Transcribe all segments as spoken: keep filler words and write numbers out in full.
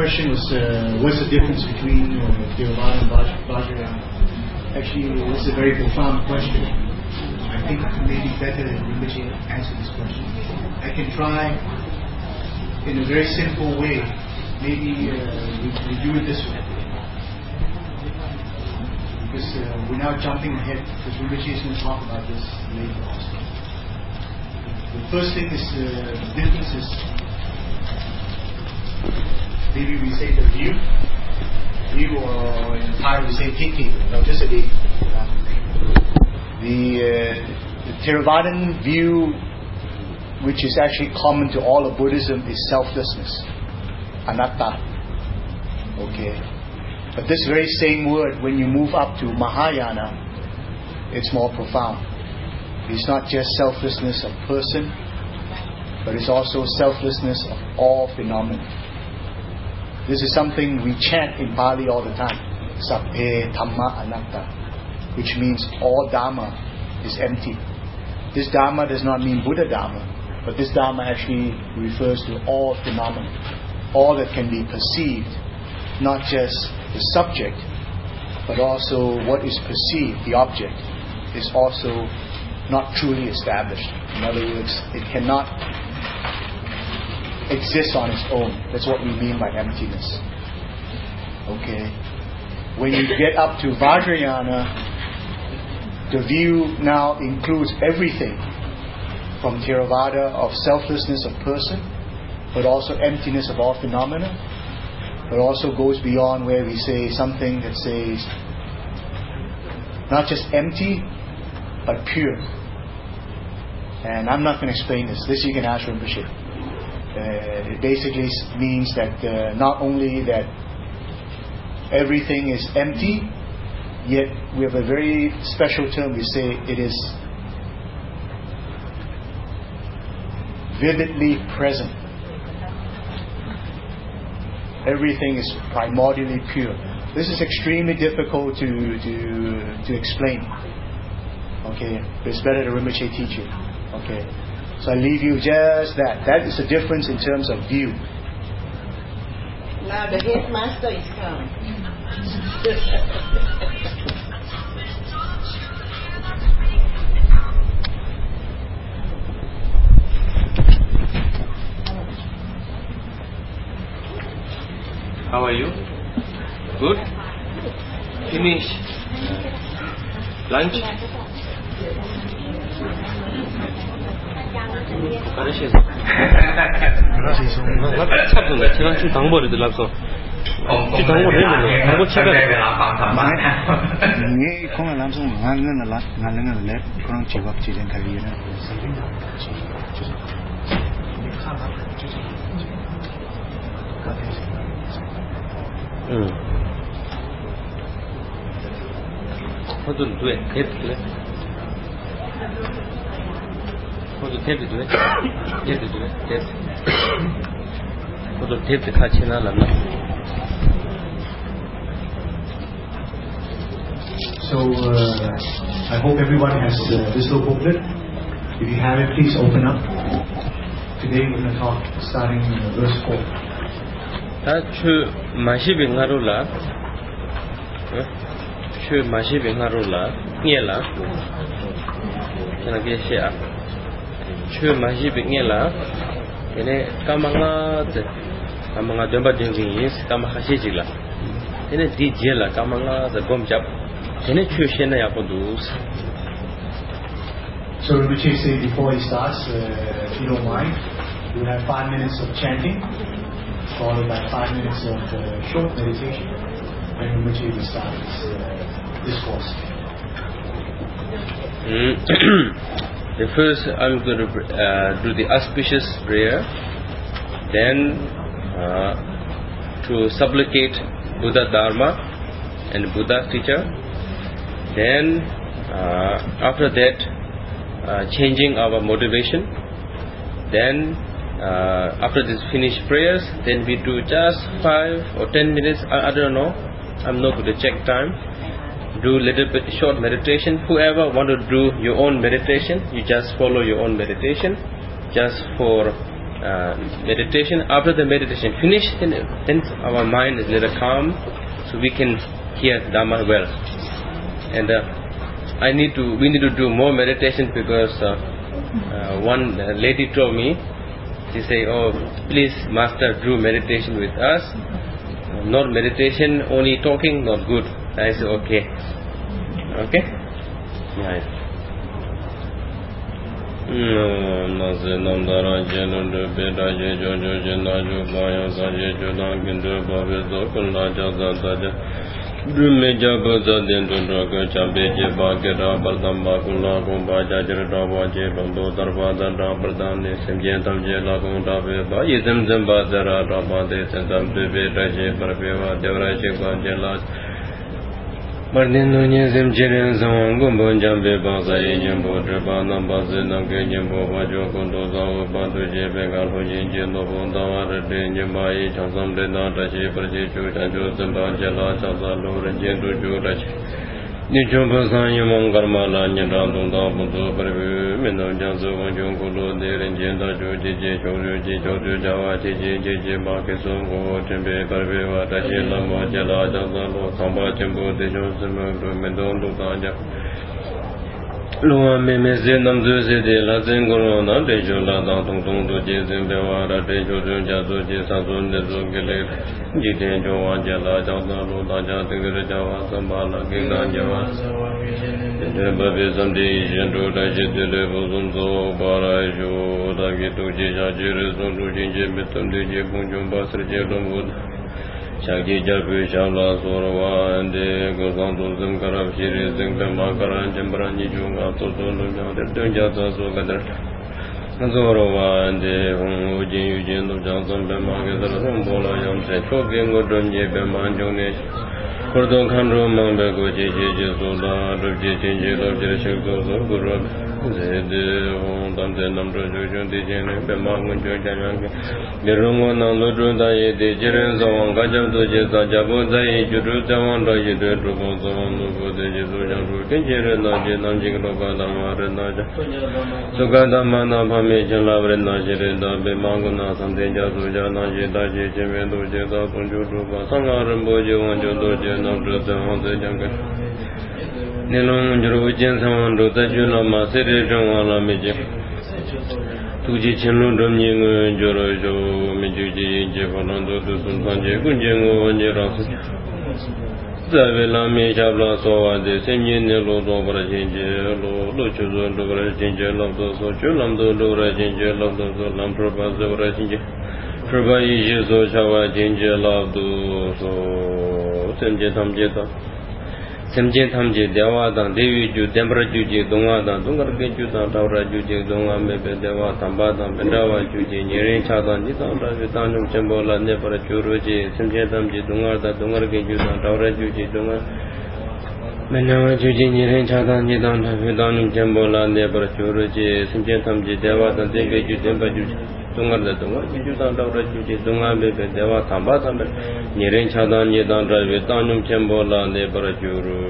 question was, uh, what's the difference between uh, Theravada and Vajrayana? Actually, this is a very profound question. I think maybe better than Rinpoche answer this question. I can try in a very simple way. Maybe uh, we, we do it this way. Because uh, we're now jumping ahead, because Rinpoche is going to talk about this later also. The first thing is uh, the difference is, maybe we say the view, view or in Thai we say titi, no, just a day. The, uh, the Theravadan view, which is actually common to all of Buddhism, is selflessness, anatta. Okay, but this very same word, when you move up to Mahayana, it's more profound. It's not just selflessness of person, but it's also selflessness of all phenomena. This is something we chant in Pali all the time. Sapphe Dhamma Anatta, which means all Dharma is empty. This Dharma does not mean Buddha Dharma, but this Dharma actually refers to all phenomena, all that can be perceived, not just the subject, but also what is perceived, the object, is also not truly established. In other words, it cannot exist on its own. That's what we mean by emptiness. Okay. When you get up to Vajrayana, the view now includes everything from Theravada of selflessness of person, but also emptiness of all phenomena, but also goes beyond where we say something that says not just empty, but pure. And I'm not going to explain this. This you can ask Rinpoche. Uh, it basically means that uh, not only that everything is empty, yet we have a very special term. We say it is vividly present. Everything is primordially pure. This is extremely difficult to to to explain. Okay, but it's better to Rinpoche teach you. Okay, so I leave you just that. That is the difference in terms of view. Now the headmaster is coming. How are you? Good? Finish lunch? Хорошо. 차분해. 제가 좀 당버리더라고. 좀 당버리네. 당버 차가. 네, 공을 남성 하는 날, 나는 날 그런 제법 지진 달리는. 응. 호두 두에 탭 호두 탭이 두에 탭이 두에 탭 호두 탭 같이 나왔나? So uh, I hope everyone has uh, this little booklet. If you have it, please open up. Today we're going to talk starting uh, verse four. 다추 마시빙하로라 추 마시빙하로라 녜라 저는 계시야 추 마시빙해라 얘네 까망아 까망아 덤바딩이 까마하시지라 얘네 디젤라 까망아 검잡 얘네 추시나 야고도. So Rinpoche say before he starts, uh, if you don't mind, we'll have five minutes of chanting, followed by five minutes of uh, short meditation, and Rinpoche will start his uh, discourse. Mm. The first, I'm going to uh, do the auspicious prayer, then uh, to supplicate Buddha Dharma and Buddha teacher, then uh, after that, uh, changing our motivation, then uh, after this finished prayers, then we do just five or ten minutes, I, I don't know, I'm not going to check time, do little bit short meditation. Whoever want to do your own meditation, you just follow your own meditation, just for uh, meditation. After the meditation finish, then, then our mind is a little calm, so we can hear Dhamma well. And uh, I need to, we need to do more meditation because uh, uh, one lady told me, she say, "Oh, please, Master, do meditation with us. Not meditation, only talking, not good." I said, "Okay, okay." Right. Drume jabo zaden dundra ko chambe je bagera bardamba kula ko baja jara baje londo darwada da bardane semje tamje la ko da be ba yezem zem bazara da bade sendam be be raje parveva devra che banje la Marnino nyezem jeren zang gumbo jambe baza yin bo drba nam baze nam ge yin bo ba jo ko do za o ba do je be ga lo yin je no bo da wa de yin ma yi chang sam de na da je par je chu chan jo zem ba je la cha za lo ren je do jo da che ni jo ba sa yin mong karma la nyen da dong da bu do par be men do jang zo wang jo ko lo de ren je da jo je je jo jo je jo jo ja wa je je je je ma ke so ko chen be par be wa da je la ma je la cha za lo sam ba chen bo de jo Lua me me se nam zu se de la zen goro na de jo la da tong tong do je zen be wa ra de jo jo ja do je sa zo ne zo ke le ji de jo wa ja la ja da lo da ja de ge ja wa sam ba la ge da ja wa de ba be sam de jen do da je de le bo zon zo ba ra jo da ge do je ja je re zo do jin je me tam de je bun jo ba sre je lo mo Shaggy Jabu Shala Sorwa and the Gozanto Zim Karab Shiri Zinka Makaran Jambrani Junga Toto Dunjata Sogadar Zorova and the Hongujin Eugene of Johnson Bemaga Rumbola Yam Choking or Dunje Bemanjone Cordon Kandro Mambago Jiji Soda, Ruji of Jeshiko Guru. The Dante number Jojo Dijane, Bemangan Jojan, the Rungo Nando Dai, the Jerens on Gajam Dojeza, Jabozai, Jurutawan, Raja, Rubon, the Jesujan Rukin, Jerenaji, Nanjikoga, Naja, Sugada Mana, Pamijan, Lavren, Najera, Bemangana, Sandeja, Suja, Naji, Daji, Jimendo, Jeda, Punjuba, Sangaran Bojo, and Jodoja, Nandra, on the Jungle. Nilong Juru Jensan Rota Juna Masiri Jongala Miji Tuji Chinu Duming Jorojo Miji Jevalando to Sunpanje Gunjingo Niras Zavela Mi Chabla Soa de Semin Nilo Dobra Jinje Lo Luchu Dobra Jinje Love So Chulamdo Dora Jinje Love the Lamproba Zora Jinje Proba Yizo Chawa Jinje Love So Semje Tamjeta Semjen Tamje Dewa Dan Devi Ju Dembra Juji Donga Dan Dungar Genju Dan Taura Juji Donga Mebe Dewa Tamba Dan Bendawa Juji Nyerin Chadan Jitan Ravi Tanum Chembola Nepara Churuji Semjen Tamje Donga Dan Dungar Genju Dan Taura Juji Donga Bendawa Juji Nyerin Chadan Jitan Ravi Tanum Chembola Nepara Churuji Semjen Tamje Dewa Dan Devi Ju Dembra Juji Dungar Dan Dungar Genju Dan Taura Juji Donga Mebe Dewa Tamba Dan Nyerin Chadan Jitan Ravi Tanum Chembola Nepara Churuji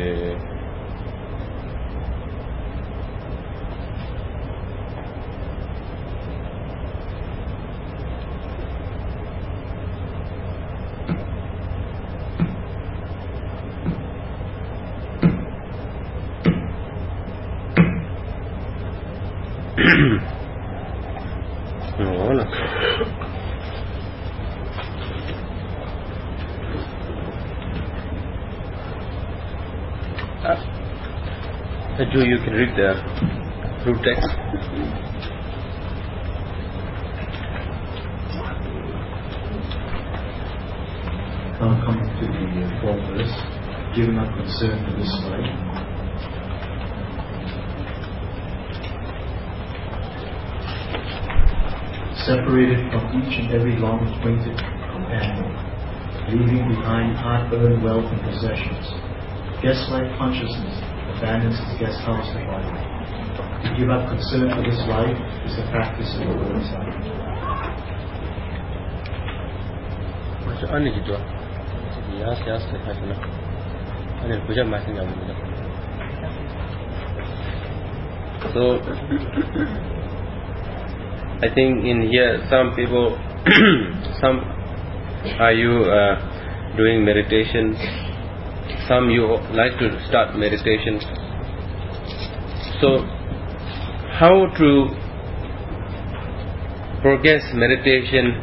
Hola. Uh, Joe, you can read the root text. Now coming to the fourth verse, giving up concern for this life. Separated from each and every long-acquainted companion, leaving behind hard-earned wealth and possessions, guest-like consciousness abandons its guest house of life. To give up concern for this life is the practice of the Bodhisattva. So I think in here some people, some are you uh, doing meditation. Some you like to start meditation. So, how to progress meditation?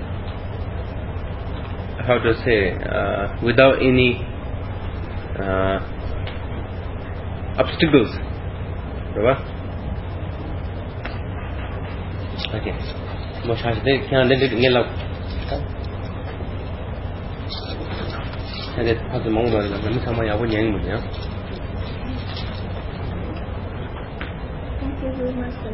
How to say uh, without any uh, obstacles, right? Okay. Mo charge de kya le le nge lau. Ade phak mong ba la mi sama ya wo nyang mu ya. Thank you very much, sir.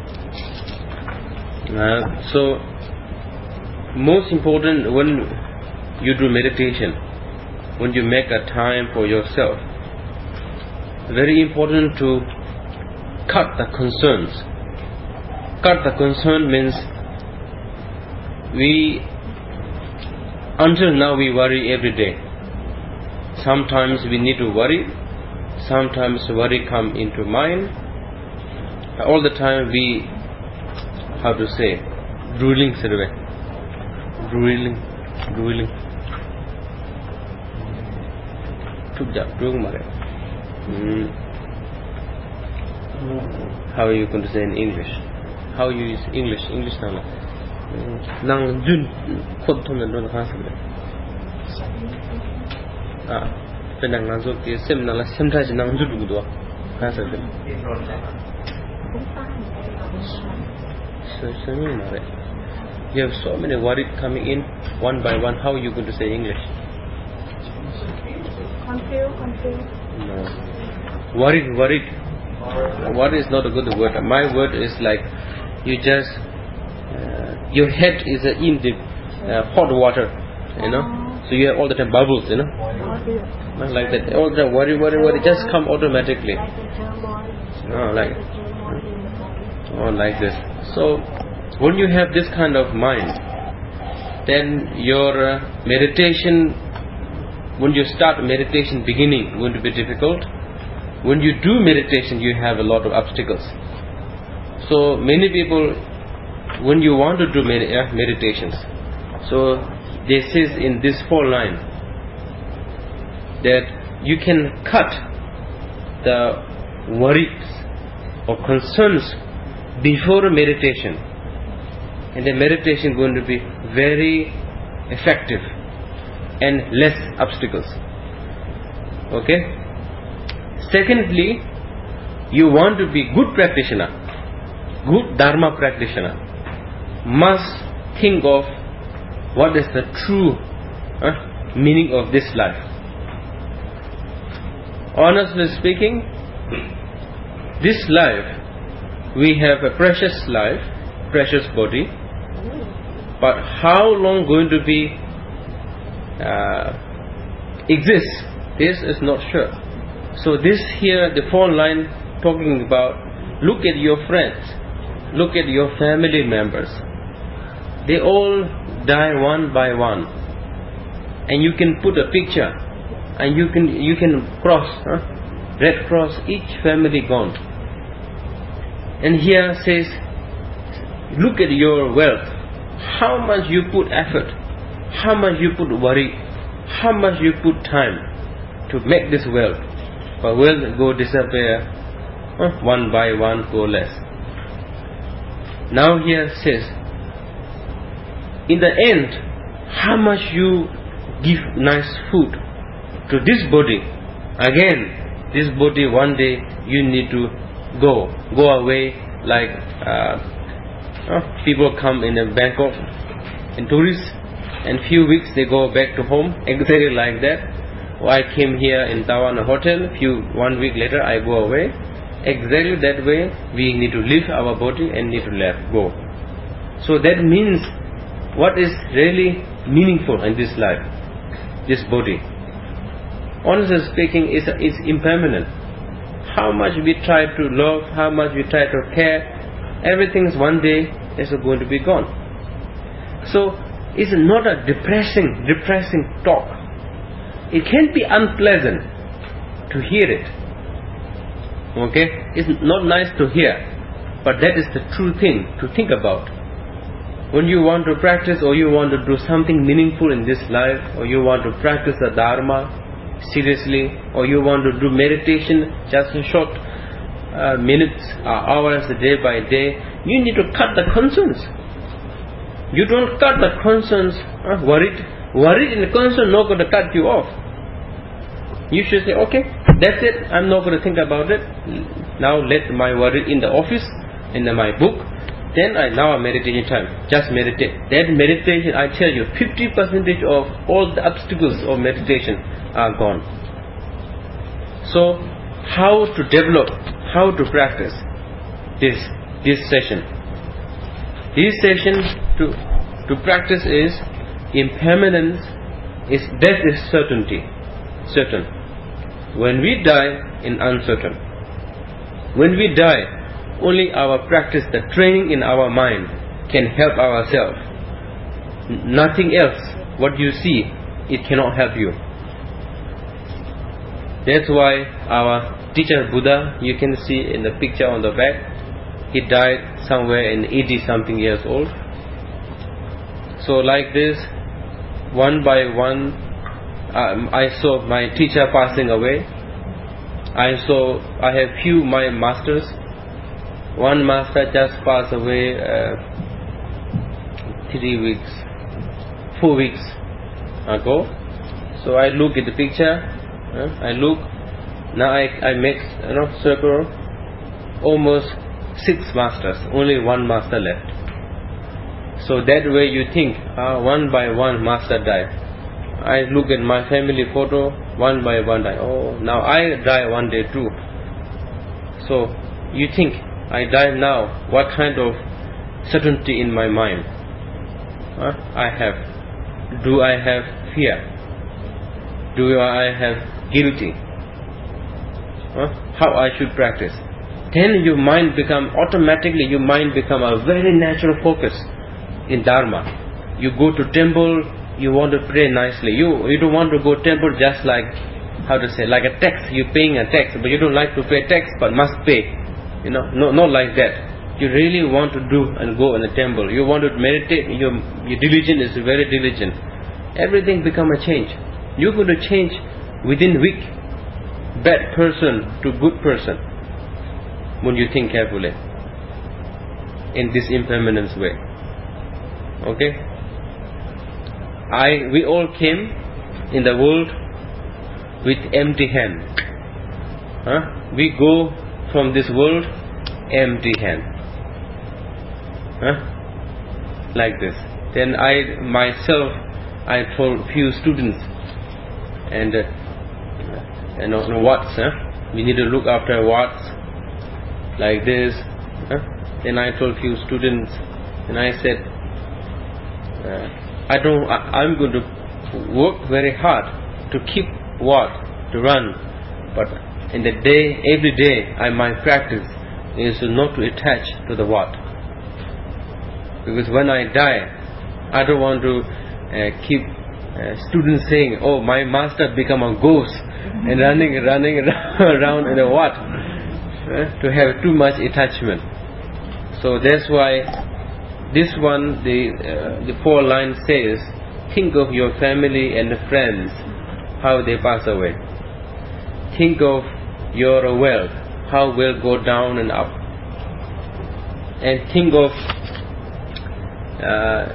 Uh, so most important when you do meditation, when you make a time for yourself, very important to cut the concerns. Cut the concern means we, until now we worry every day. Sometimes we need to worry, sometimes worry come into mind. All the time we, how to say, ruling survey, ruling, ruling. Mm. How are you going to say in English? How you use English? English now. Nang jun khot thon nan don khas le. Ah, pe nang nang zo ke sem na la sem tha nang jun du do. Khas le. So so you know, you have so many worries coming in one by one. How are you going to say English? Confused, confused. No. Worried, worried. Worry is not a good word. My word is like you just uh, your head is uh, in the uh, hot water, you know. So you have all the time bubbles, you know. Not like that. All the time worry, worry, worry. Just come automatically. No, like oh, like this. So when you have this kind of mind, then your uh, meditation. When you start meditation beginning, it's going to be difficult. When you do meditation, you have a lot of obstacles. So many people, when you want to do med- uh, meditations, so this is in this four line that you can cut the worries or concerns before meditation, and the meditation is going to be very effective and less obstacles. Okay. Secondly, you want to be good practitioner, good Dharma practitioner, must think of what is the true uh, meaning of this life. Honestly speaking, this life, we have a precious life, precious body, but how long going to be Uh, exists, this is not sure. So this here, the phone line talking about, look at your friends, look at your family members. They all die one by one, and you can put a picture, and you can you can cross, huh? Red cross, each family gone. And here says, look at your wealth, how much you put effort, how much you put worry, how much you put time to make this wealth, but wealth go disappear, huh? One by one go less. Now here says, in the end, how much you give nice food to this body, again this body one day you need to go, go away, like uh, uh, people come in a Bangkok and tourists, and few weeks they go back to home, exactly like that. Oh, I came here in Tawan hotel, few one week later I go away. Exactly that way we need to leave our body and need to let go. So that means what is really meaningful in this life, this body. Honestly speaking, is is impermanent. How much we try to love, how much we try to care, everything is one day is going to be gone. So it's not a depressing, depressing talk. It can be unpleasant to hear it. Okay? It's not nice to hear, but that is the true thing to think about. When you want to practice, or you want to do something meaningful in this life, or you want to practice the Dharma seriously, or you want to do meditation just a short uh, minutes or hours day by day, you need to cut the concerns. You don't cut the concerns, uh, worried, worried and concern not going to cut you off. You should say, okay, that's it, I'm not going to think about it. Now let my worry in the office, in the, my book. Then I now a meditation time. Just meditate. That meditation, I tell you, fifty percent of all the obstacles of meditation are gone. So, how to develop, how to practice this this session? This session to to practice is impermanence. Is death is certainty, certain. When we die, in uncertain. When we die, only our practice, the training in our mind can help ourselves. Nothing else, what you see, it cannot help you. That's why our teacher Buddha, you can see in the picture on the back, he died somewhere in eighty something years old. So like this, one by one, um, I saw my teacher passing away. I saw, I have few my masters. One master just passed away uh, three weeks, four weeks ago. So I look at the picture. Uh, I look. Now I I make you know circle. Almost six masters. Only one master left. So that way you think, uh, one by one master died. I look at my family photo. One by one die. Oh, now I die one day too. So you think, I die now, what kind of certainty in my mind uh, I have? Do I have fear? Do I have guilty? Uh, how I should practice? Then your mind become, automatically your mind become a very natural focus in Dharma. You go to temple, you want to pray nicely. You you don't want to go temple just like, how to say, like a tax. You're paying a tax, but you don't like to pay tax, but must pay. You know, no, not like that. You really want to do and go in the temple. You want to meditate. Your your diligence is very diligent. Everything become a change. You're going to change within week. Bad person to good person. When you think carefully. In this impermanence way. Okay. I we all came in the world with empty hand. Huh? We go from this world empty hand. Huh? Like this. Then I myself I told few students and uh, you know, know what's huh? we need to look after what's like this. Huh? Then I told few students and I said uh, I don't I, I'm going to work very hard to keep what to run, but in the day, every day, I my practice is not to attach to the what. Because when I die, I don't want to uh, keep uh, students saying, "Oh, my master become a ghost and running, running around in the what," uh, to have too much attachment. So that's why this one, the uh, the four line says, "Think of your family and friends, how they pass away. Think of your wealth, how will go down and up. And think of uh,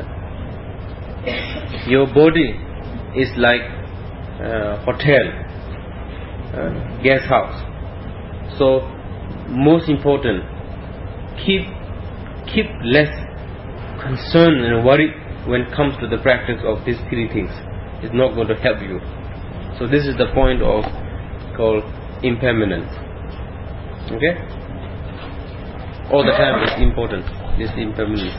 your body is like uh, hotel, uh, guest house. So most important, keep keep less concern and worry when it comes to the practice of these three things. It's not going to help you. So this is the point of called impermanence. Okay? All the time is important, this impermanence.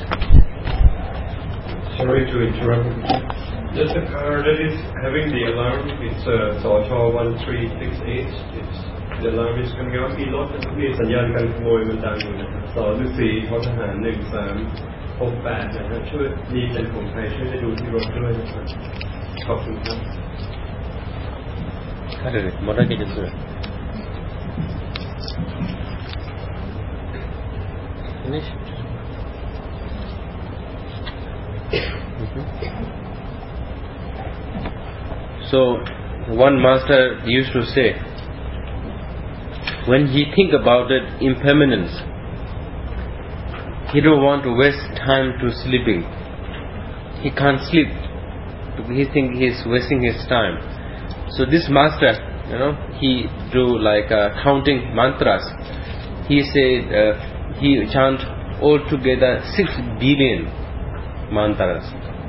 Sorry to interrupt. Just the car that is having the alarm, it's uh, Sawcha one three six eight. It's the alarm is coming out. มีรถมีสัญญาณการขโมยมันดังอยู่นะครับสอนฤาษีททหารหนึ่งสามหกแปดนะครับช่วยมีเป็นของใครช่วยไปดูที่รถด้วยนะครับขอบคุณครับ Kare, mora ke jesu. Finish. So one master used to say, when he think about it, impermanence, he don't want to waste time to sleeping. He can't sleep because he think he's wasting his time. So this master, you know, he do like uh, counting mantras. He said uh, he chant altogether six billion mantras.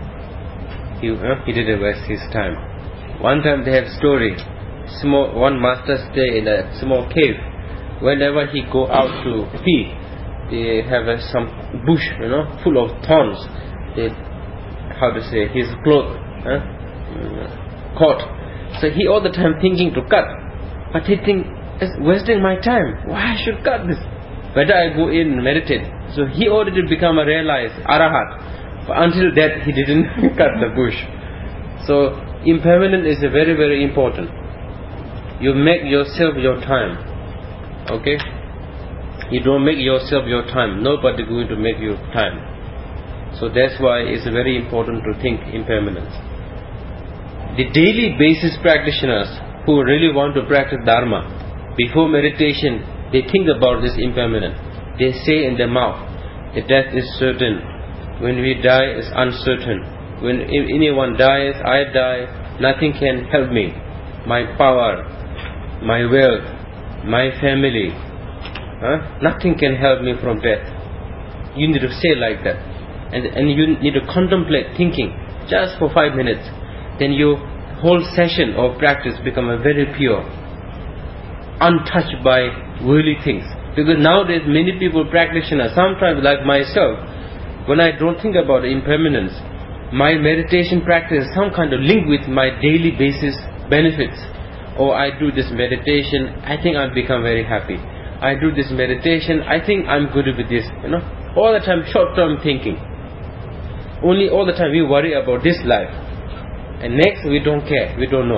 He uh, he didn't waste his time. One time they have story. Small one master stay in a small cave. Whenever he go out to pee, they have uh, some bush, you know, full of thorns. They, how to say, his cloth huh? caught. So he all the time thinking to cut, but he think it's wasting my time. Why I should cut this? Better I go in and meditate. So he already become a realized arahat, but until that he didn't cut the bush. So impermanence is very very important. You make yourself your time. Okay? You don't make yourself your time. Nobody going to make you time. So that's why it's very important to think impermanence. The daily basis practitioners who really want to practice Dharma, before meditation, they think about this impermanence. They say in their mouth, the death is certain. When we die, it's uncertain. When anyone dies, I die, nothing can help me. My power, my wealth, my family, huh? Nothing can help me from death. You need to say like that. And, and you need to contemplate thinking just for five minutes. Then your whole session of practice become a very pure, untouched by worldly things. Because nowadays many people practitioners, sometimes like myself, when I don't think about impermanence, my meditation practice is some kind of link with my daily basis benefits. Or I do this meditation, I think I've become very happy. I do this meditation, I think I'm good with this. You know, all the time short-term thinking. Only all the time we worry about this life, and next we don't care, we don't know.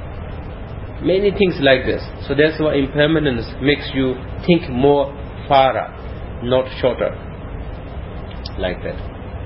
Many things like this. So that's why impermanence makes you think more farther, not shorter. Like that.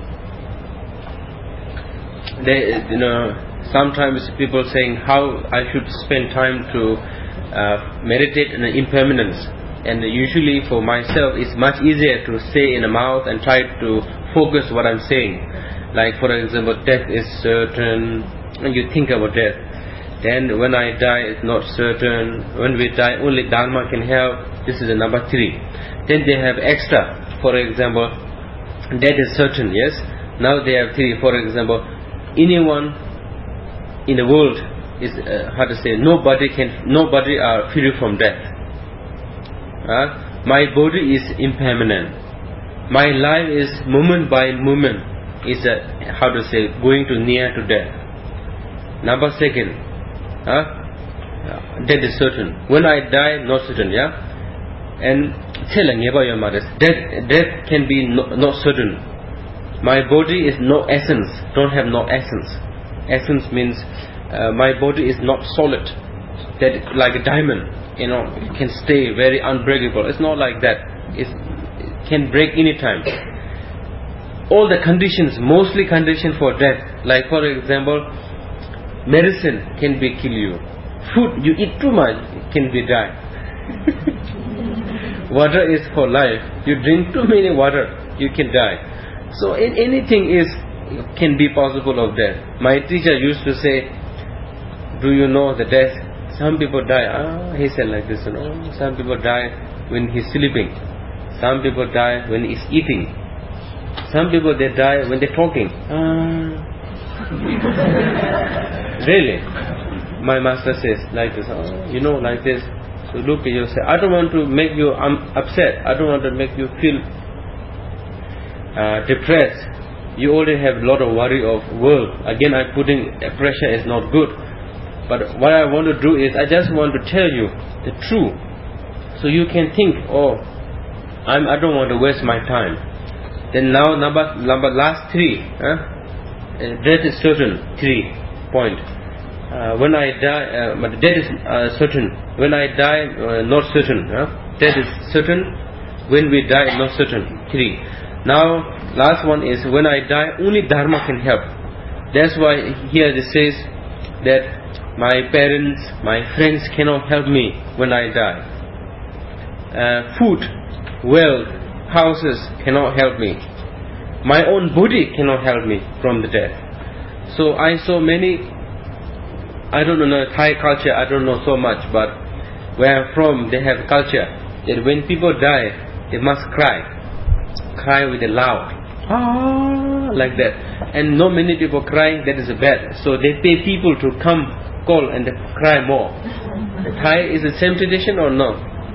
They, you know, sometimes people saying how I should spend time to uh, meditate on impermanence, and usually for myself it's much easier to say in the mouth and try to focus what I'm saying. Like for example, death is certain, and you think about death. Then when I die, it's not certain. When we die, only Dharma can help. This is the number three. Then they have extra. For example, death is certain. Yes. Now they have three. For example, anyone in the world is uh, how to say, nobody can nobody are free from death. Uh, my body is impermanent. My life is moment by moment is uh, how to say, going to near to death. Number second, uh, death is certain. When I die, not certain. Yeah, and death death can be no, not certain. My body is no essence, don't have no essence. Essence means uh, my body is not solid, that like a diamond, you know, it can stay very unbreakable. It's not like that. It's, it can break anytime. All the conditions, mostly condition for death, like for example, medicine can be kill you. Food, you eat too much, can be die. Water is for life. You drink too many water, you can die. So in anything is can be possible of death. My teacher used to say, do you know the death? Some people die. Ah, he said like this, you know. Some people die when he's sleeping. Some people die when he's eating. Some people they die when they're talking. Ah. Really? My master says like this. Oh, you know, like this. So look at yourself. I don't want to make you um, upset. I don't want to make you feel Uh, depressed. You already have a lot of worry of world. Again, I'm putting uh, pressure is not good. But what I want to do is I just want to tell you the truth, so you can think, oh, I'm, I don't want to waste my time. Then now number number last three, huh? uh, death is certain. Three point. Uh, when I die, uh, but death is uh, certain. When I die, uh, not certain. Huh? Death is certain. When we die, not certain. Three. Now, last one is when I die, only Dharma can help. That's why here it says that my parents, my friends cannot help me when I die. Uh, food, wealth, houses cannot help me. My own body cannot help me from the death. So I saw many, I don't know Thai culture, I don't know so much, but where I'm from, they have culture that when people die, they must cry, cry with a loud, ah, like that. And not many people cry, that is bad. So they pay people to come, call and they cry more. The Thai is the same tradition or no?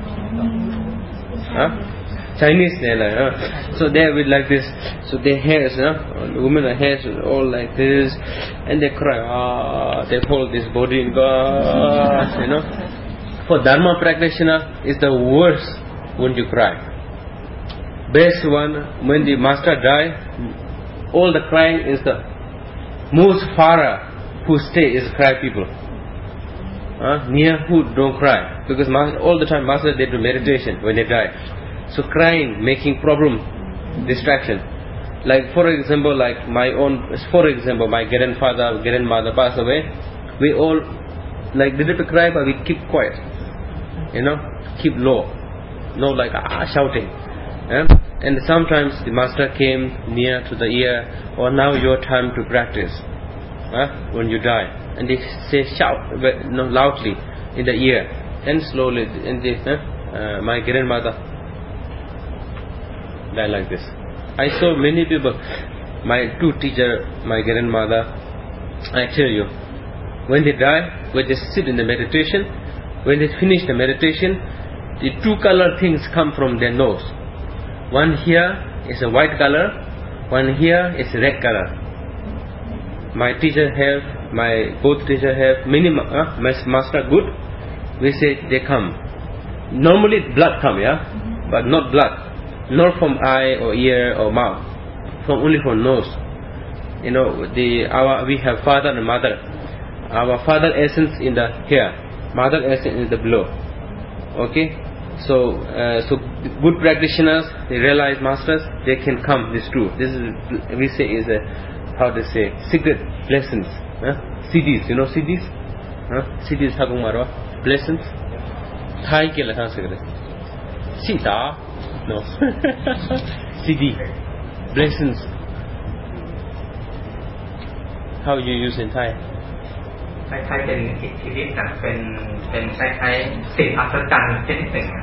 Huh? Chinese, they like, huh? So they will like this. So their hairs, huh? The women are hairs all like this, and they cry. Ah, they hold this body in God, you know. For Dharma practitioner, it's the worst when you cry. Best one when the master die, all the crying is the most far who stay is cry people. Uh, near who don't cry, because master, all the time master they do meditation when they die. So crying making problem, distraction. Like for example, like my own, for example, my grandfather, grandmother passed away. We all like little bit cry, but we keep quiet. You know, keep low, no like ah shouting. Yeah? And sometimes the master came near to the ear, or now your time to practice. Huh? When you die, and they say shout but no loudly in the ear, and slowly. And they, huh? uh, my grandmother died like this. I saw many people. My two teacher, my grandmother. I tell you, when they die, when they sit in the meditation, when they finish the meditation, the two color things come from their nose. One here is a white color, one here is a red color. My teacher have, my both teacher have, many, uh, my master good, we say they come. Normally blood come, yeah, but not blood, not from eye or ear or mouth, from only from nose. You know, the our we have father and mother. Our father essence in the hair, mother essence in the below. Okay, so uh, so good practitioners, they realize masters, they can come this too. This is we say is a, how to say, secret lessons. Huh? C Ds, you know C Ds? Huh? C Ds Hakung Marwa? Lessons? Thai ke la secret. Sita? No. C D. Lessons. How you use in Thai? คล้ายๆเป็นอิทธิฤทธิ์นะเป็นเป็นคล้ายๆสิ่งอัศจรรย์ชนิดหนึ่ง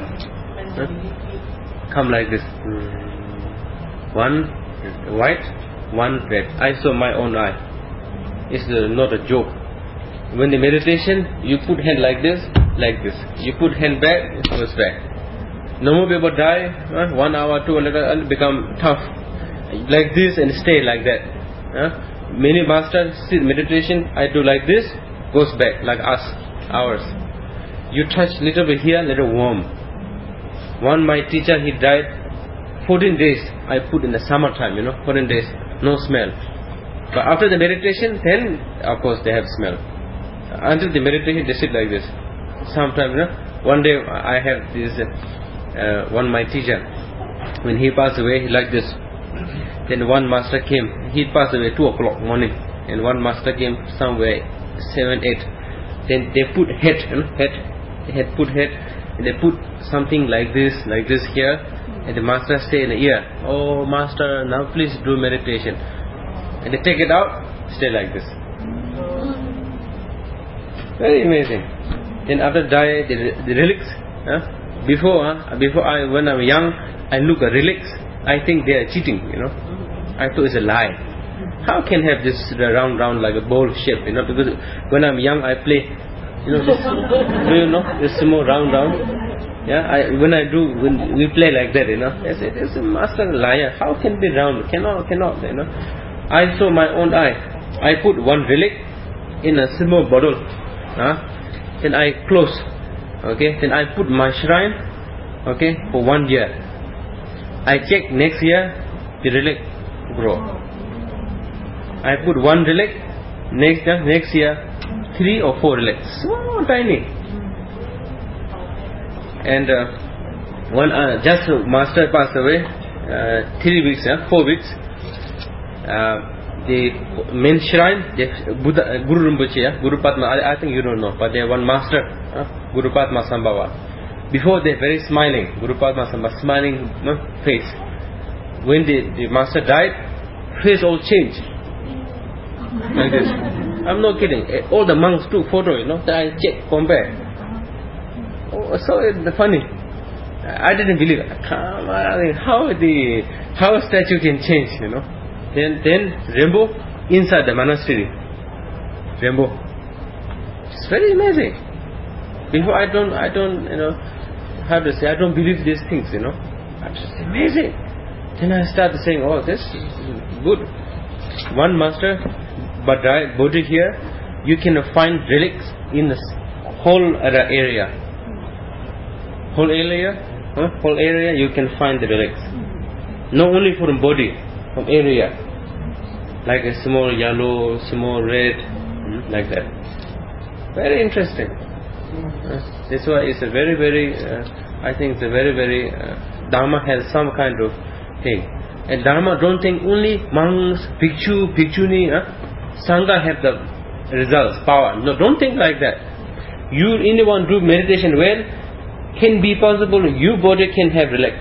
Come like this. One white, one red. I saw my own eye. It's uh, not a joke. When the meditation, you put hand like this, like this. You put hand back, it goes back. No more people die. Uh, one hour, two hours, and become tough. Like this and stay like that. Uh, many masters sit meditation. I do like this, goes back like us, ours. You touch little bit here, little warm. One my teacher, he died. fourteen days I put in the summertime, you know, fourteen days, no smell. But after the meditation, then of course they have smell. Until the meditation, they sit like this. Sometimes, you know, one day I have this uh, one my teacher. When he passed away, he like this. Then one master came. He passed away two o'clock morning, and one master came somewhere seven eight. Then they put head, you know, head. They had put head. And they put something like this, like this here. And the master say in the ear, "Oh master, now please do meditation." And they take it out, stay like this. Very amazing. Then after die, the, the relics. Huh? Before, huh? before I, when I'm young, I look at relics. I think they are cheating. You know, I thought it's a lie. How can have this round, round like a bowl shape? You know, because when I'm young, I play. You know, this, do you know this small round, round? Yeah, I, when I do, when we play like that, you know, I say, this is a master liar. How can it be round? Cannot, cannot, you know. I saw my own eye. I put one relic in a small bottle. Huh? Then I close. Okay. Then I put my shrine. Okay, for one year. I check next year the relic grow. I put one relic. Next year, next year, three or four relics. So tiny. And uh, one uh, just master passed away. Uh, three weeks, uh, four weeks. Uh, the main shrine, the Buddha, uh, Guru Rinpoche, yeah, Guru Padma, I, I think you don't know, but they have one master, uh, Guru Padma Sambhava. Before they're very smiling, Guru Padma Sambhava, smiling uh, face. When the, the master died, face all changed. Like this. I'm not kidding. All the monks took photo, you know, I check, compare. Oh, so it's funny. I didn't believe it. Come on, how the how a statue can change, you know. Then then Rainbow inside the monastery. Rainbow. It's very amazing. Before I don't I don't you know how to say I don't believe these things, you know. It's just amazing. Then I started saying, oh, this is good. One master, but Bodhi here, you can find relics in the whole area. Whole area, huh? whole area you can find the relics. Not only from body, from area. Like a small yellow, small red, hmm? like that. Very interesting. Uh, that's why it's a very, very, uh, I think it's a very, very, uh, Dharma has some kind of thing. And Dharma don't think only monks, bhikshu, bhikshuni, huh? Sangha have the results, power. No, don't think like that. You, anyone do meditation well, can be possible, your body can have relax.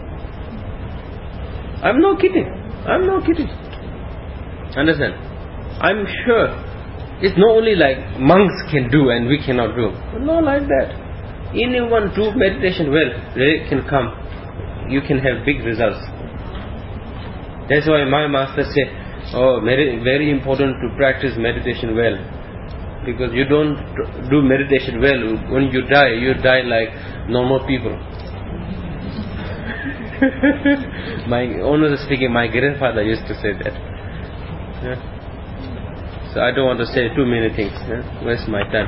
I'm not kidding. I'm not kidding. Understand? I'm sure it's not only like monks can do and we cannot do. Not like that. Anyone do meditation well, relax can come. You can have big results. That's why my master said, oh, very, very important to practice meditation well. Because you don't do meditation well, when you die, you die like normal people. My honestly speaking, my grandfather used to say that. Yeah. So I don't want to say too many things. Yeah? Waste my time.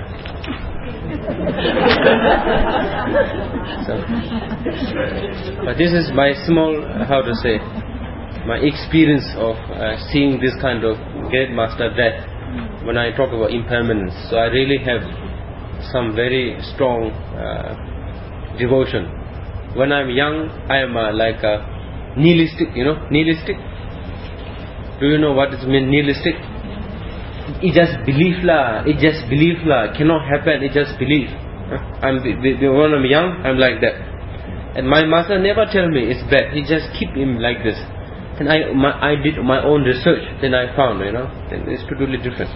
So, but this is my small, how to say, my experience of uh, seeing this kind of great master death. When I talk about impermanence, so I really have some very strong uh, devotion. When I'm young, I am uh, like a nihilistic, you know, nihilistic. Do you know what it means, nihilistic? It just belief lah, it just belief lah, cannot happen, it just belief. I'm, when I'm young, I'm like that. And my master never tell me it's bad, he just keep him like this. And I, my, I did my own research, then I found, you know, then it's totally different.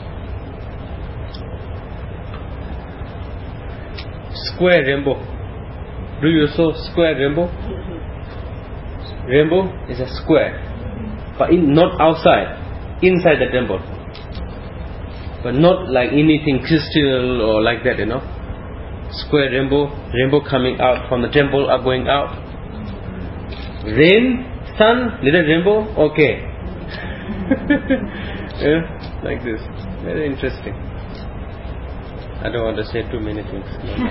Square rainbow. Do you saw square rainbow? Rainbow is a square, but in, not outside, inside the temple. But not like anything crystal or like that, you know. Square rainbow, rainbow coming out from the temple are going out. Rain, sun, little rainbow, okay. Yeah, like this. Very interesting. I don't want to say too many things.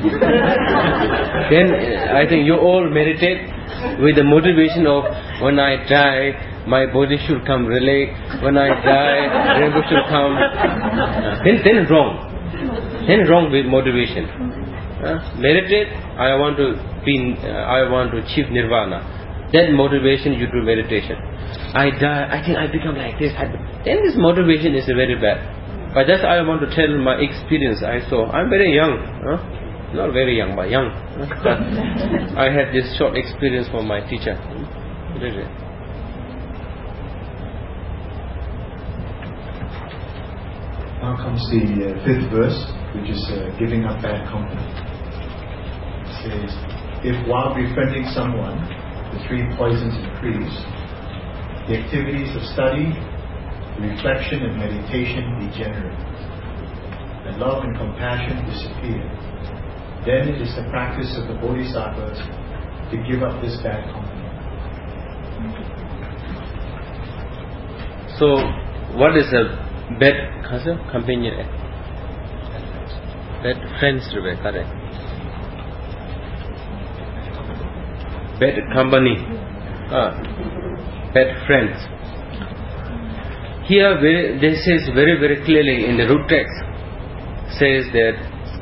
Then I think you all meditate with the motivation of when I die, my body should come relax. When I die, rainbow should come. Uh, then, then wrong. Then wrong with motivation. Uh, meditate. I want to be. Uh, I want to achieve nirvana. That motivation you do meditation. I die. I think I become like this. I, then this motivation is very bad. But that's I want to tell my experience I saw. I'm very young, huh? Not very young, but young. Huh? I had this short experience from my teacher. Really. Now comes the uh, fifth verse, which is uh, giving up bad company. It says, if while befriending someone, the three poisons increase, the activities of study, reflection and meditation degenerate, and love and compassion disappear, then it is the practice of the Bodhisattvas to give up this bad company. So, what is a bad companion? Bad friends, correct? Bad company, ah, bad friends. Here, very, this is very, very clearly in the root text, says that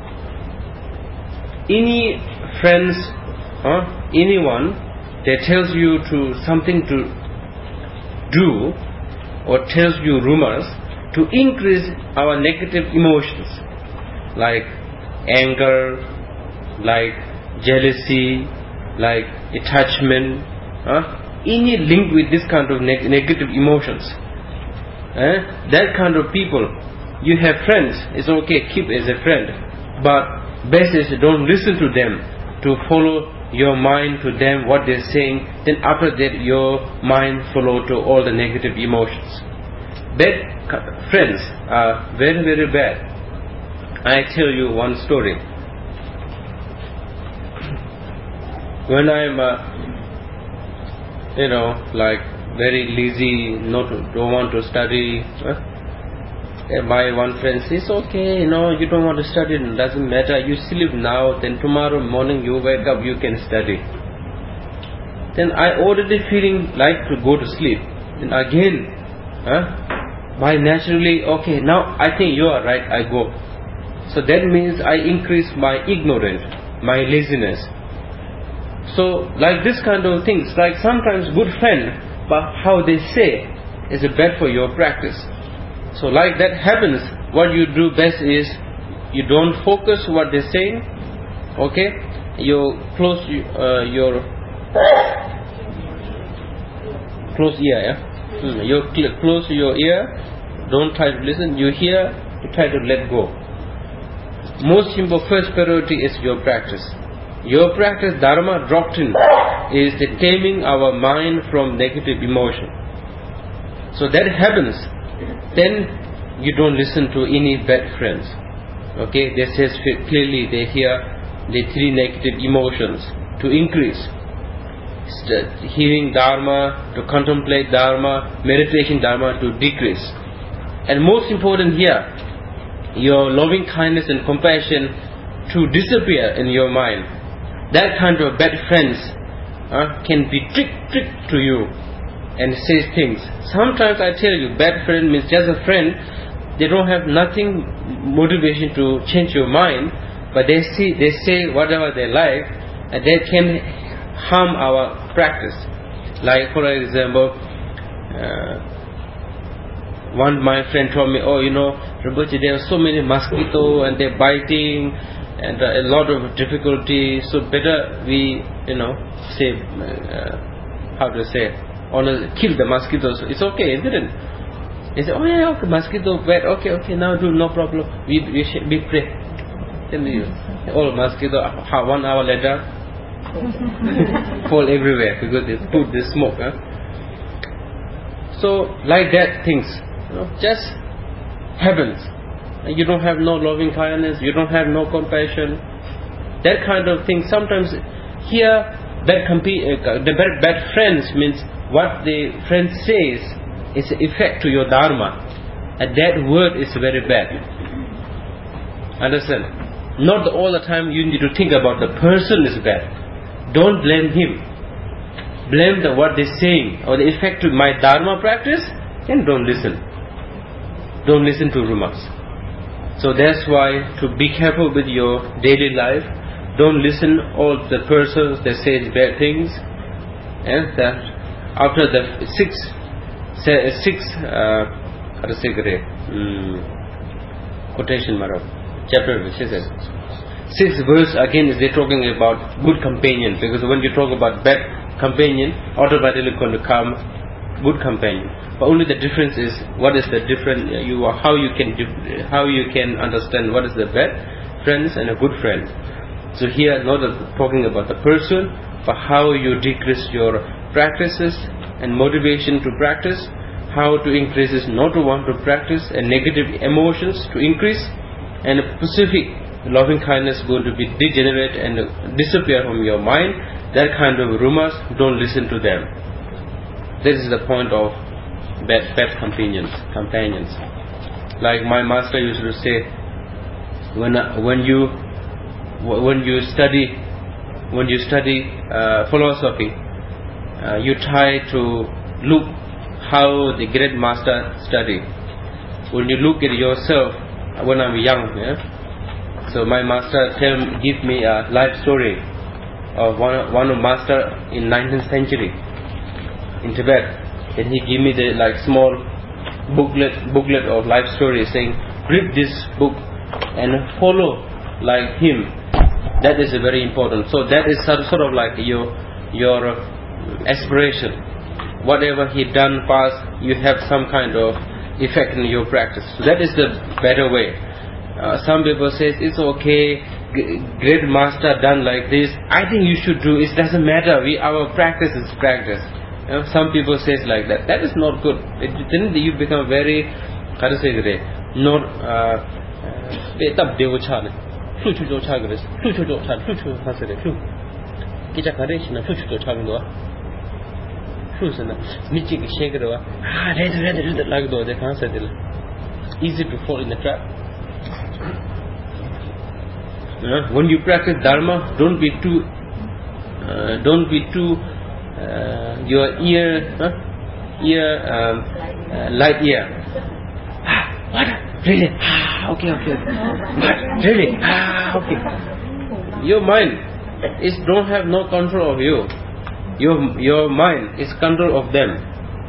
any friends, huh, anyone that tells you to something to do or tells you rumors to increase our negative emotions like anger, like jealousy, like attachment, huh? Any link with this kind of neg- negative emotions. Eh? That kind of people, you have friends, it's okay, keep as a friend, but best is don't listen to them, to follow your mind to them, what they're saying, then after that your mind follow to all the negative emotions. Bad friends are very very bad. I tell you one story. When I'm uh, you know like very lazy, not don't want to study, huh? My one friend says, okay, you know, you don't want to study, it doesn't matter, you sleep now, then tomorrow morning you wake up, you can study. Then I already feeling like to go to sleep. And again, huh? By naturally, okay, now I think you are right, I go. So that means I increase my ignorance, my laziness. So like this kind of things, like sometimes good friend, but how they say is bad for your practice. So like that happens, what you do best is you don't focus what they're saying, okay? You close uh, your close ear, yeah? Mm, you cl- close your ear, don't try to listen, you hear, you try to let go. Most simple first priority is your practice. Your practice, Dharma doctrine, is the taming our mind from negative emotion. So that happens, then you don't listen to any bad friends. Okay, they say clearly they hear the three negative emotions to increase. St- hearing Dharma, to contemplate Dharma, meditation Dharma to decrease. And most important here, your loving kindness and compassion to disappear in your mind. That kind of bad friends uh, can be trick trick to you and say things. Sometimes I tell you, bad friend means just a friend. They don't have nothing motivation to change your mind, but they see they say whatever they like, and they can harm our practice. Like for example, uh, one my friend told me, oh, you know, Rinpoche, there are so many mosquitoes and they're biting and uh, a lot of difficulty. So better we, you know, say uh, how to say, honor, kill the mosquitoes. It's okay, isn't it? He said, oh yeah, okay, mosquito bad. Okay, okay, now do no problem. We we sh- we pray. Then we, all mosquito. How one hour later, fall everywhere because they put the smoke. Huh? So like that things, you know, just happens. You don't have no loving kindness. You don't have no compassion. That kind of thing. Sometimes here, bad comp- uh, the bad, bad friends means what the friend says is effect to your dharma, and that word is very bad. Understand? Not all the time you need to think about the person is bad. Don't blame him. Blame the what they're saying or the effect to my dharma practice, and don't listen. Don't listen to rumors. So that's why to be careful with your daily life. Don't listen all the persons that say bad things. And that after the six six uh, how to say it, um, quotation mark chapter which is it sixth verse again is they talking about good companion, because when you talk about bad companion, automatically going to come good companion. But only the difference is what is the difference you how you can how you can understand what is the bad friends and a good friend. So here not talking about the person, but how you decrease your practices and motivation to practice, how to increase is not to want to practice, and negative emotions to increase, and a specific loving kindness going to be degenerate and disappear from your mind. That kind of rumors, don't listen to them. This is the point of bad, bad companions. Companions. Like my master used to say, when when you when you study when you study uh, philosophy, uh, you try to look how the great master studied. When you look at yourself, when I'm young, yeah. So my master tell give me a life story of one one of master in nineteenth century in Tibet. And he give me the like small booklet booklet of life story saying, read this book and follow like him. That is very important. So that is sort of like your your aspiration. Whatever he done past, you have some kind of effect in your practice. So that is the better way. Uh, some people say it's okay, g- great master done like this. I think you should do. It doesn't matter. We our practice is practice. You know, some people say like that. That is not good. It, then you become very, how to say it, not. Betab devo chale. Flu chucho chagres. Flu chucho chale. Flu chucho hasere. Flu. Kicha karesh na flu chucho chale doa. Flu sana. Niche ki shake doa. Ah, red red red lag doa. Dekha se dil. Easy to fall in the trap. Uh, when you practice dharma, don't be too, uh, don't be too, uh, your ear, huh? ear, um, uh, light ear. Ah, what? Really? Ah, okay, okay. What? Really? Ah, okay. Your mind is don't have no control of you. Your your mind is control of them.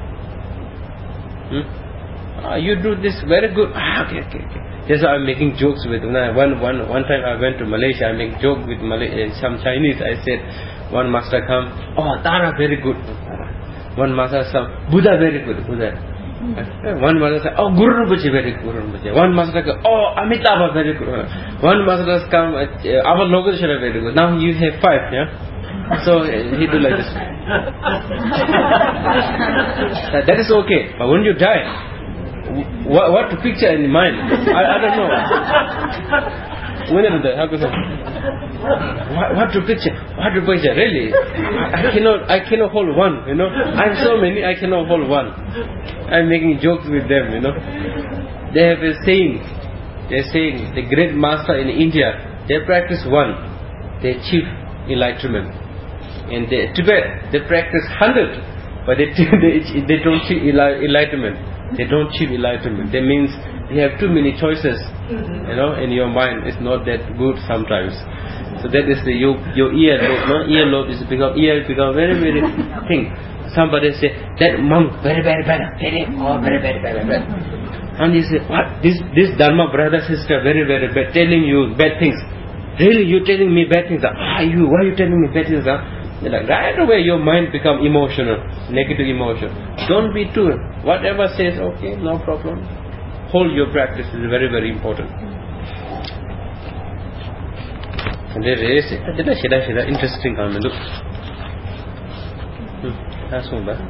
Hmm? Ah, you do this very good. Ah, okay, okay, okay. Yes, I'm making jokes with one one one time I went to Malaysia. I make joke with Malay, uh, some Chinese. I said, one master come, oh Tara very good. One master come, Buddha very good. Buddha. One master say, oh Guru Rinpoche very good. Guru Rinpoche. One master come, oh Amitabha very good. One master come, uh, our Lokeshwara very good. Now you have five, yeah. So uh, he do like this. that, that is okay, but when you die. What, what to picture in mind? I, I don't know. When did that? How could I? What, what to picture? What to picture? Really? I, I cannot. I cannot hold one. You know. I'm so many. I cannot hold one. I'm making jokes with them. You know. They have a saying. They're saying the great master in India. They practice one. They achieve enlightenment. In the Tibet, they practice hundred, but they they, they don't achieve enlightenment. They don't achieve enlightenment. That means you have too many choices, you know, in your mind. It's not that good sometimes. So that is the your, your ear lobe. No? Ear lobe is become ear become very very thing. Somebody say that monk very very bad, very oh very very bad, bad. And you say what this this Dharma brother sister very very bad, telling you bad things. Really, you telling me bad things? Ah, you why you telling me bad things? Huh? Like right away your mind become emotional, negative emotion. Don't be too. Whatever says okay, no problem. Hold your practice is very very important. And there is a interesting comment. Look, that's one back.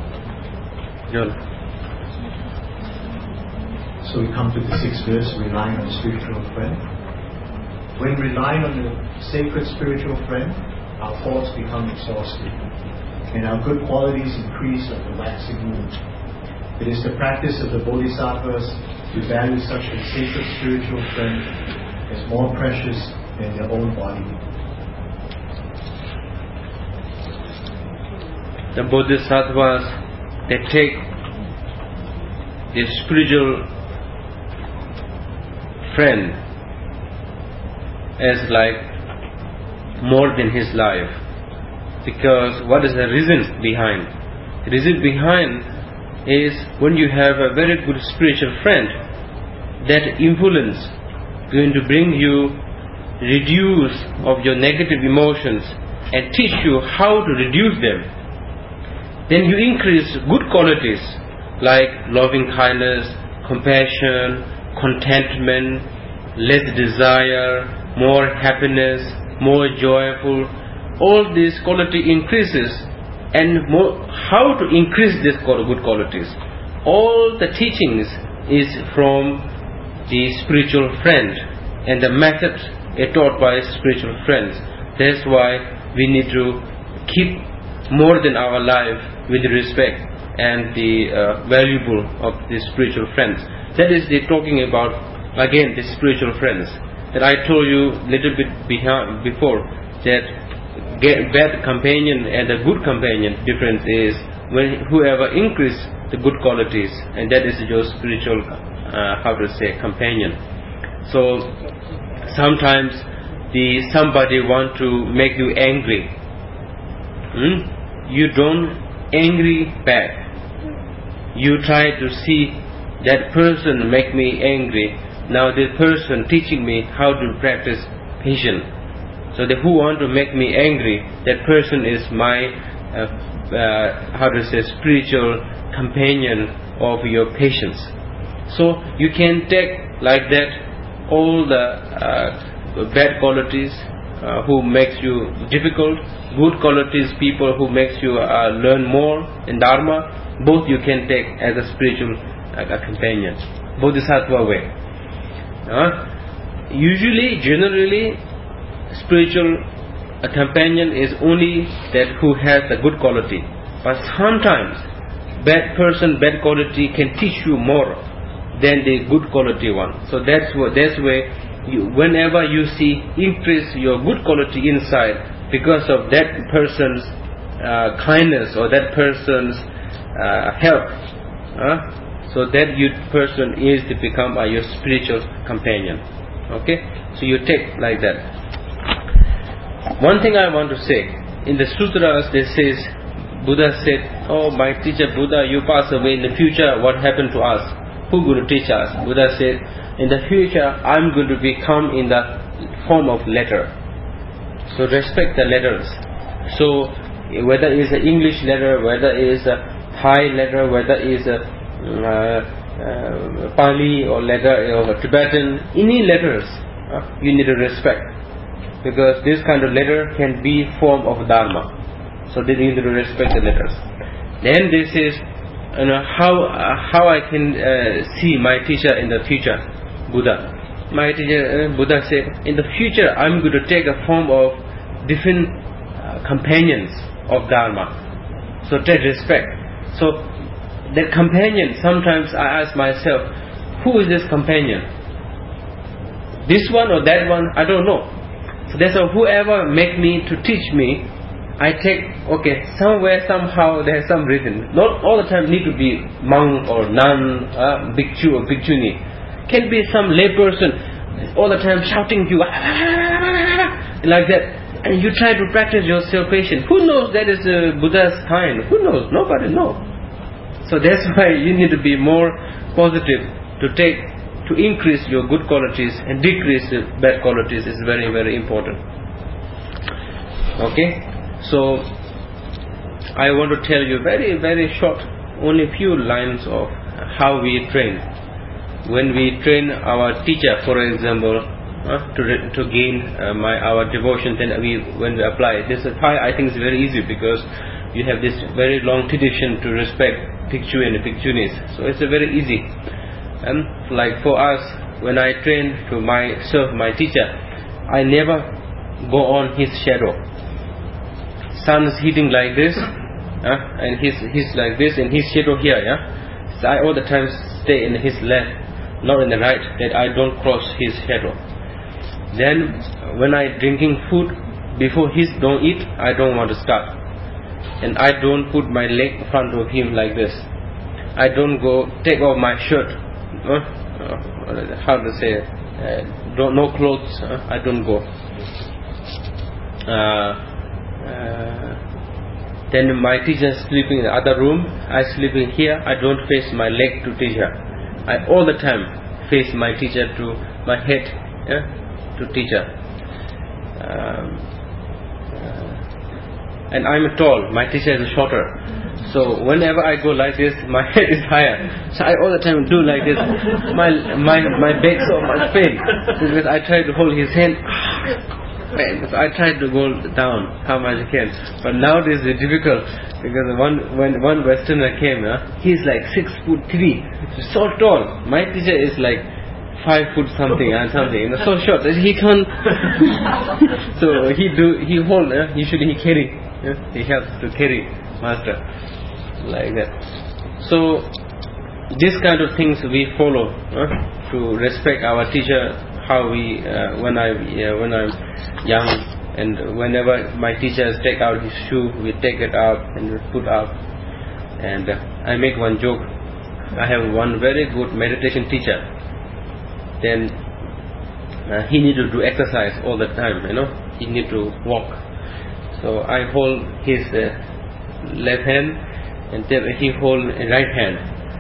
So we come to the sixth verse, relying on a spiritual friend. When relying on the sacred spiritual friend, our thoughts become exhausted, and our good qualities increase like the waxing moon. It is the practice of the Bodhisattvas to value such a sacred spiritual friend as more precious than their own body. The Bodhisattvas, they take the spiritual friend as like more than his life, because what is the reason behind? The reason behind is when you have a very good spiritual friend, that influence going to bring you reduce of your negative emotions and teach you how to reduce them. Then you increase good qualities like loving kindness, compassion, contentment, less desire, more happiness, more joyful. All these quality increases, and more, how to increase these good qualities? All the teachings is from the spiritual friend, and the method is taught by spiritual friends. That's why we need to keep more than our life with respect and the uh, valuable of the spiritual friends. That is the talking about again the spiritual friends. That I told you a little bit behind, before, that get bad companion and a good companion difference is when whoever increase the good qualities, and that is your spiritual uh, how to say companion. So sometimes the somebody want to make you angry. Hmm? You don't angry back. You try to see that person make me angry. Now this person teaching me how to practice patience. So the who want to make me angry, that person is my uh, uh, how to say spiritual companion of your patience. So you can take like that all the uh, bad qualities uh, who makes you difficult, good qualities people who makes you uh, learn more in Dharma. Both you can take as a spiritual uh, companion. Bodhisattva way. Uh, usually, generally, spiritual a companion is only that who has a good quality. But sometimes, bad person, bad quality can teach you more than the good quality one. So that's what that's where you, whenever you see increase your good quality inside because of that person's uh, kindness or that person's uh, help. Uh, so that you person is to become uh, your spiritual companion. Okay, so you take like that. One thing I want to say, in the sutras they says, Buddha said, oh my teacher Buddha, you pass away, in the future what happened to us? Who going to teach us? Buddha said, in the future I'm going to become in the form of letter. So respect the letters. So whether it's an English letter, whether it's a Thai letter, whether it's a Uh, uh, Pali or letter or Tibetan, any letters uh, you need to respect, because this kind of letter can be form of Dharma. So they need to respect the letters. Then this is you know, how uh, how I can uh, see my teacher in the future, Buddha. My teacher uh, Buddha said, in the future I'm going to take a form of different uh, companions of Dharma. So take respect. So that companion, sometimes I ask myself, who is this companion? This one or that one? I don't know. So that's why whoever make me to teach me, I take, okay, somewhere, somehow, there's some reason. Not all the time need to be monk or nun, uh, bhikshu or bhikshuni. Can be some lay person, all the time shouting to you, like that. And you try to practice yourself patient. Who knows that is uh, Buddha's kind? Who knows? Nobody knows. So that's why you need to be more positive to take, to increase your good qualities and decrease the bad qualities is very, very important. Okay? So, I want to tell you very, very short, only few lines of how we train. When we train our teacher, for example, uh, to to gain uh, my our devotion, then we when we apply this, I think is very easy because you have this very long tradition to respect Bhikshu and Bhikshunis. So it's a very easy. And like for us, when I train to my serve my teacher, I never go on his shadow. Sun is hitting like this, uh, and he's he's like this, and his shadow here. Yeah, so I all the time stay in his left, not in the right. That I don't cross his shadow. Then when I drinking food, before he don't eat, I don't want to start. And I don't put my leg in front of him like this. I don't go take off my shirt. Uh, uh, how to say? Uh, don't, no clothes. Uh, I don't go. Uh, uh, then my teacher sleeping in the other room. I sleeping here. I don't face my leg to teacher. I all the time face my teacher to my head yeah, to teacher. Um, And I'm tall, my teacher is shorter. So whenever I go like this, my head is higher. So I all the time do like this. My my my back so much pain because I try to hold his hand. Pain. So I try to go down how much I can. But nowadays it's difficult because one when one Westerner came, uh, he's like six foot three, so tall. My teacher is like five foot something and something, you know, so short that he can't. So he do he hold. Uh, usually he carry. Yeah, he helps to carry master like that. So this kind of things we follow uh, to respect our teacher. How we uh, when I uh, when I'm young and whenever my teachers take out his shoe, we take it out and we put up. And uh, I make one joke. I have one very good meditation teacher. Then uh, he need to do exercise all the time. You know, he need to walk. So I hold his uh, left hand and then he hold right hand.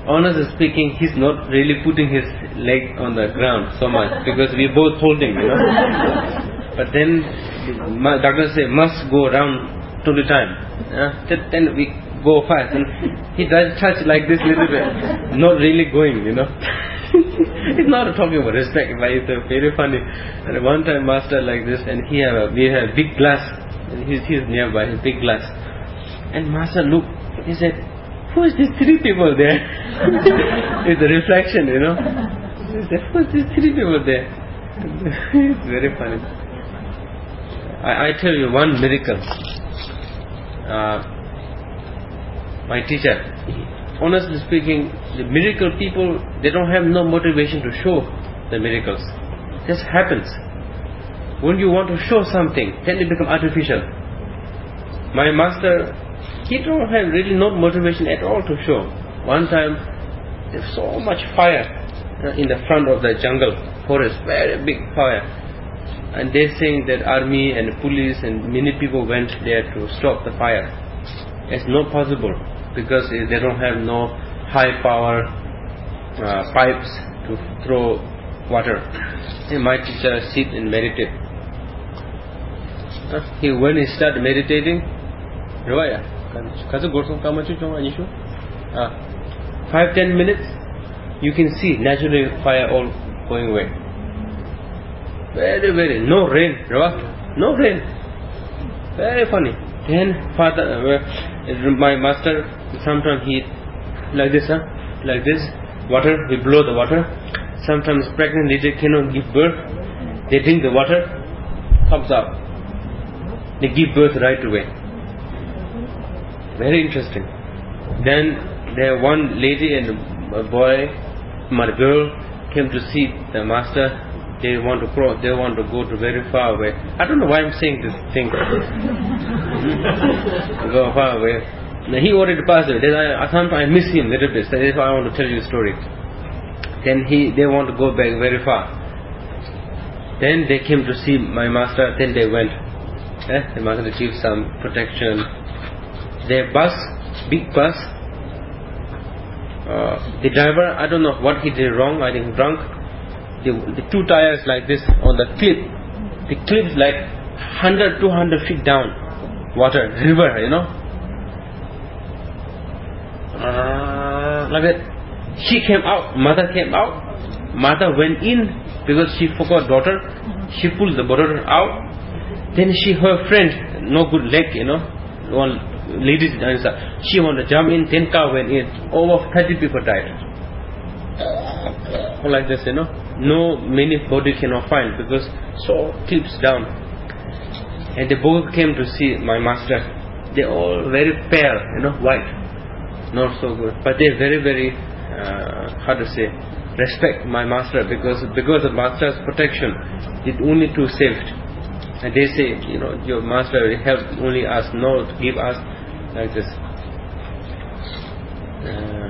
honestly speaking, he's not really putting his leg on the ground so much because we both holding, you know. But then my doctor say must go around twenty times. Uh, then we go fast, and he does touch like this little bit, not really going, you know. It's not talking about respect, but it's uh, very funny. And one time master like this, and he have a, we have a big glass, and he's, he's nearby, a big glass. And master looked, he said, who is these three people there? It's a reflection, you know. He said, who is these three people there? It's very funny. I, I tell you one miracle. Uh, my teacher, honestly speaking, the miracle people, they don't have no motivation to show the miracles. It just happens. When you want to show something, then it becomes artificial. My master, he don't have really no motivation at all to show. One time, there's so much fire uh, in the front of the jungle forest, very big fire. And they're saying that army and police and many people went there to stop the fire. It's not possible because they don't have no high power uh, pipes to throw water. And my teacher sit and meditate. Uh, he when he start meditating, five ten minutes, you can see naturally fire all going away. Very very no rain, no rain. Very funny. Then father, uh, my master, sometimes he like this, huh? Like this, water. He blow the water. Sometimes pregnant lady cannot give birth. They drink the water, comes up. They give birth right away. Very interesting. Then there one lady and a boy, my girl, came to see the master. They want to cross. They want to go to very far away. I don't know why I'm saying this thing. Go far away. Now, he already passed away. Then I, sometimes I miss him a little bit. So that's why I want to tell you a story. Then he, they want to go back very far. Then they came to see my master. Then they went. Eh? The master gives some protection. Their bus, big bus. Uh, the driver, I don't know what he did wrong. I think drunk. The, the two tires like this on the cliff. The cliff like one hundred, two hundred feet down. Water, river, you know. Uh, like that. She came out, mother came out. Mother went in because she forgot daughter. She pulled the daughter out. Then she, her friend, no good leg, you know. One ladies dancer. She wanted to jump in, then car went in. Over thirty people died. Like this, you know. No, many body cannot find because so clips down. And they both came to see my master. They're all very pale, you know, white. Not so good. But they're very, very, uh, how to say, respect my master because because of master's protection, it only two saved. And they say, you know, your master will help only us, no to give us like this. Uh,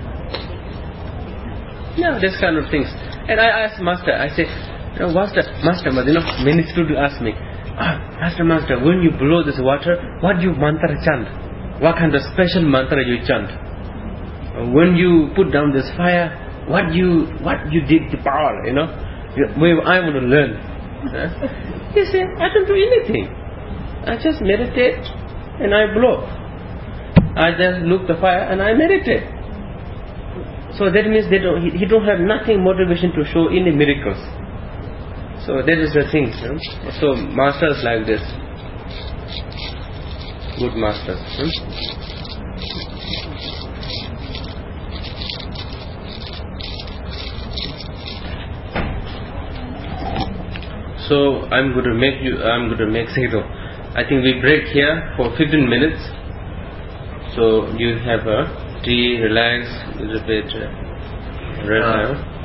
yeah, this kind of things. And I asked master, I said, you know, master, master, you know, many students ask me, ah, master, master, when you blow this water, what do you mantra chant? What kind of special mantra you chant? When you put down this fire, what you what you did the power, you know? I want to learn. He said, I don't do anything. I just meditate and I blow. I just look the fire and I meditate. So that means they don't, he, he don't have nothing motivation to show any miracles. So that is the thing. You know? So masters like this, good masters. Hmm? So I'm going to make you. I'm going to make zero. I think we break here for fifteen minutes. So you have a tea, relax, a little bit, uh, rest.